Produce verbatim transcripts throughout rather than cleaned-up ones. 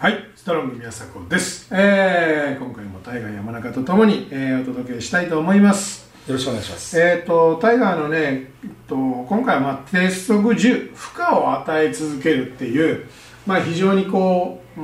はい、ストロング宮迫です、えー、今回もタイガー山中とともに、えー、お届けしたいと思います。 よろしくお願いします。 えーと、タイガーのね、えっと、今回は、まあ、鉄則じゅう、負荷を与え続けるっていう、まあ、非常にこう、うん、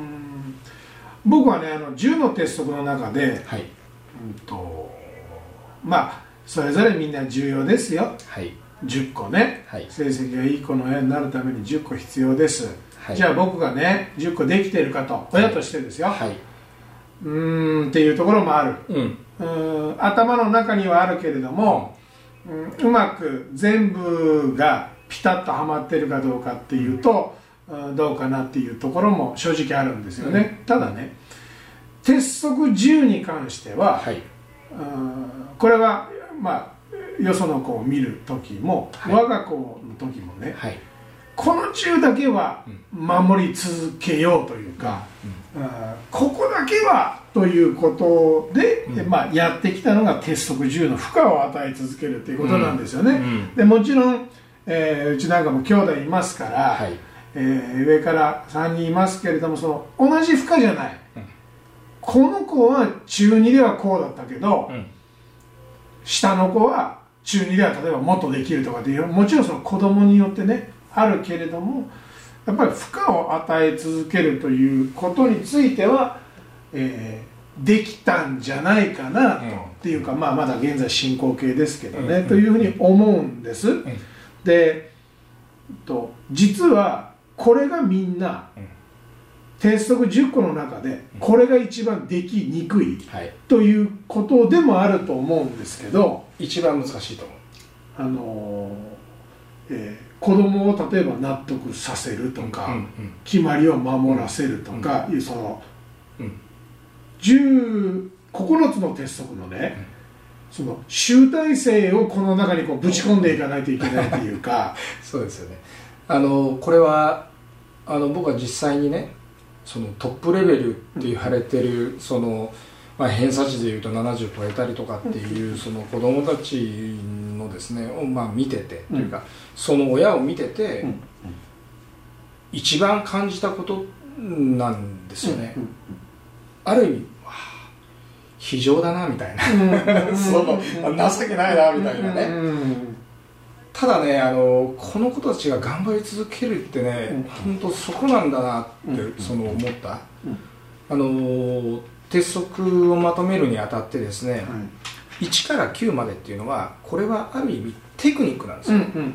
僕はね、あのじゅうの鉄則の中で、はい、うんとまあ、それぞれみんな重要ですよ、はい、じゅっこね、はい、成績がいい子の親になるためにじゅっこ必要です、はい、じゃあ僕がねじゅっこできているかと、親としてですよ、はい、うーんっていうところもある、うん、うーん頭の中にはあるけれども、うん、うまく全部がピタッとはまっているかどうかっていうと、うん、どうかなっていうところも正直あるんですよね、うん、ただね鉄則じゅうに関しては、はい、うんこれはまあよその子を見る時も、はい、我が子の時もね、はい、このじゅうだけは守り続けようというか、うんうん、ここだけはということで、うんまあ、やってきたのが鉄則じゅうの負荷を与え続けるということなんですよね、うんうん、でもちろん、えー、うちなんかも兄弟いますから、はいえー、上からさんにんいますけれども、その同じ負荷じゃない、うん、この子は中にではこうだったけど、うん下の子は中にでは例えばもっとできるとかっていう、もちろんその子供によってねあるけれども、やっぱり負荷を与え続けるということについては、えー、できたんじゃないかなと、うん、っていうか、まあ、まだ現在進行形ですけどね、うん、というふうに思うんです、うん、でと実はこれがみんな、うん鉄則じゅっこの中でこれが一番できにくいということでもあると思うんですけど、 一番難しいと思う。 あのーえー、子供を例えば納得させるとか、うんうん、決まりを守らせるとか、うん、いうその、うん、じゅうここのつの鉄則のね、うん、その集大成をこの中にこうぶち込んでいかないといけないというかそうですよね。あのこれはあの僕は実際にねそのトップレベルって言われてるその、まあ、偏差値でいうとななじゅう超えたりとかっていうその子どもたちのですねをまあ見ててというかその親を見てて一番感じたことなんですよね。ある意味非常だなみたいなその情けないなみたいなね。ただね、あのこの子たちが頑張り続けるってね、うん、本当そこなんだなって、うん、その思った、うん、あの鉄則をまとめるにあたってですね、うん、いちからきゅうまでっていうのはこれはある意味テクニックなんですよ、うんうんうんうん、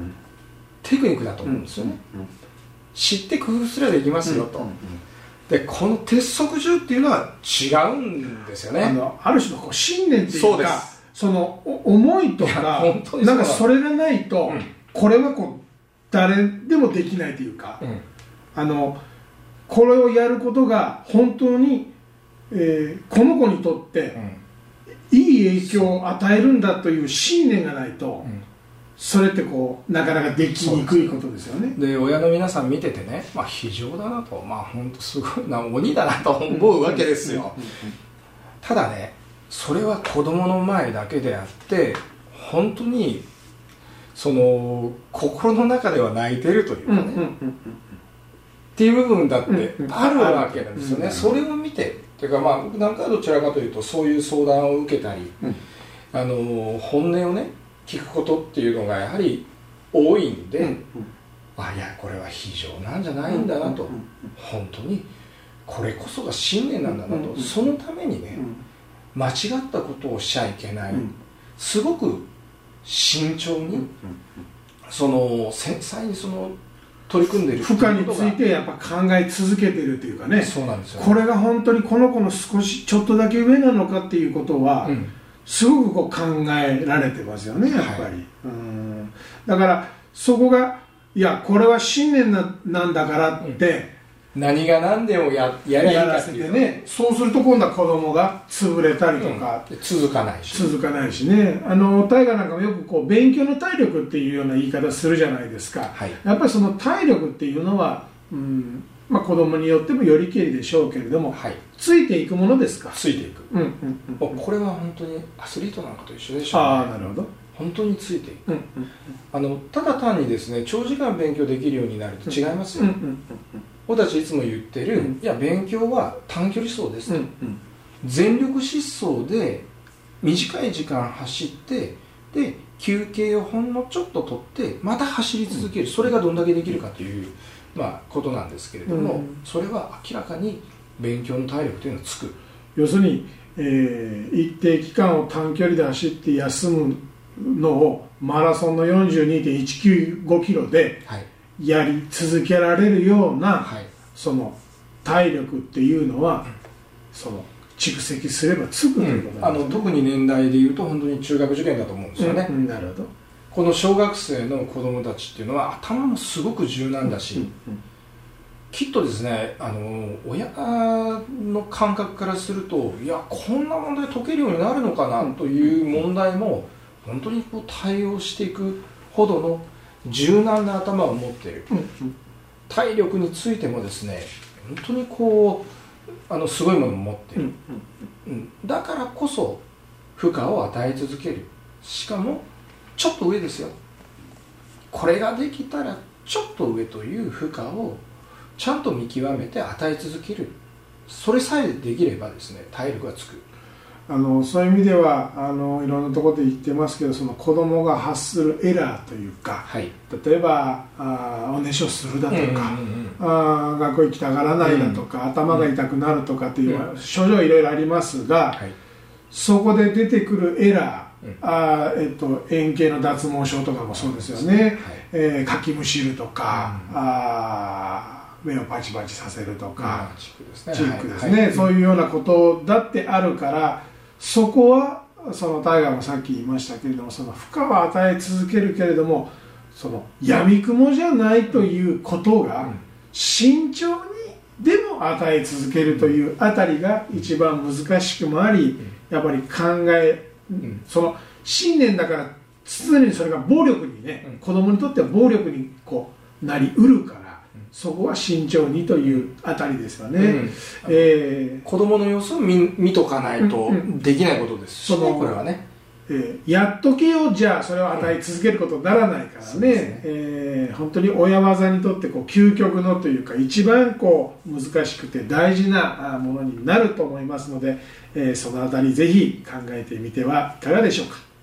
テクニックだと思うんですよね、うんうん、知って工夫すればできますよと、うんうんうん、でこの鉄則じゅうっていうのは違うんですよね。 あのある種のこう信念っていうか、そうですその思いとかなんかそれがないと、うん、これはこう誰でもできないというか、うん、あのこれをやることが本当に、えー、この子にとって、うん、いい影響を与えるんだという信念がないと、うん、それってこうなかなかできにくいことですよね。 で親の皆さん見ててね、まあ、非常だなと、まあ本当すごいな鬼だなと思うわけですよ。ただねそれは子供の前だけであって本当にその心の中では泣いてるというかね、うんうんうんうん、っていう部分だってあるわけなんですよね、うんうん、それを見てというかまあ僕なんかはどちらかというとそういう相談を受けたり、うん、あの本音をね聞くことっていうのがやはり多いんで、うんうん、あいやこれは非常なんじゃないんだなと、うんうんうん、本当にこれこそが信念なんだなと、うんうんうん、そのためにね、うん間違ったことをしちゃいけない、うん、すごく慎重に、うんうん、その繊細にその取り組んでいる負荷についてやっぱ考え続けているというかね、 そうなんですよね。 これが本当にこの子の少しちょっとだけ上なのかっていうことは、うん、すごくこう考えられてますよねやっぱり、はい、うんだからそこがいやこれは信念 な, なんだからって、うん何が何でも や, やりゃいいかっていうね、そうすると今度は子供が潰れたりとか、 うん、続かないし続かないしね、あの大河なんかもよくこう勉強の体力っていうような言い方するじゃないですか、はい、やっぱりその体力っていうのは、うんまあ、子供によってもよりけりでしょうけれども、はい、ついていくものですか。 ついていく、うんうんうん、これは本当にアスリートなんかと一緒でしょうね。 ああなるほど。 本当についていく、うんうんうん、あのただ単にですね長時間勉強できるようになると違いますよ、うんうんうんうん、 僕たちいつも言ってる、うん、いや勉強は短距離走ですと、うんうん、全力疾走で短い時間走ってで休憩をほんのちょっと取ってまた走り続ける、それがどんだけできるかという、まあ、ことなんですけれども、うん、それは明らかに勉強の体力というのはつく。 要するに、えー、一定期間を短距離で走って休むのをマラソンの よんじゅうにてんいちきゅうごキロでやり続けられるような、はい、その体力っていうのは、うん、その蓄積すればつくということなんですね。 うん、あの特に年代でいうと本当に中学受験だと思うんですよね。 うん、なるほど。 この小学生の子どもたちっていうのは頭もすごく柔軟だし、うんうんうん、きっとですね、あの親の感覚からするといやこんな問題解けるようになるのかなという問題も本当にこう対応していくほどの柔軟な頭を持っている、うんうん、体力についてもですね本当にこうあのすごいものを持っている、うんうん、だからこそ負荷を与え続ける、しかもちょっと上ですよ、これができたらちょっと上という負荷をちゃんと見極めて与え続ける、それさえできればですね体力がつく。 あのそういう意味ではあのいろんなところで言ってますけど、その子供が発するエラーというか、はい、例えばあおねしょするだとか、うんうんうん、あ学校行きたがらないだとか、うん、頭が痛くなるとかっていう、うん、症状いろいろありますが、はい、そこで出てくるエラー、うん、あえっと、円形の脱毛症とかもそうですよね、はい、えー、かきむしるとか、うん、あ目をパチパチさせるとか、うん、チックですね、チックですね、はいはい、そういうようなことだってあるから、そこはそのタイガーもさっき言いましたけれども、その負荷を与え続けるけれどもその闇雲じゃないということが慎重にでも与え続けるというあたりが一番難しくもあり、やっぱり考え、その信念だから常にそれが暴力にね、子供にとっては暴力にこうなりうるから、そこは慎重にというあたりですよね、うん、 えー、子供の様子を 見, 見とかないとできないことですし、ね、うんうん、これはね、 えー、やっとけよじゃあそれを与え続けることにならないからね、うん、ね、えー、本当に親技にとってこう究極のというか一番こう難しくて大事なものになると思いますので、えー、そのあたりぜひ考えてみてはいかがでしょうか。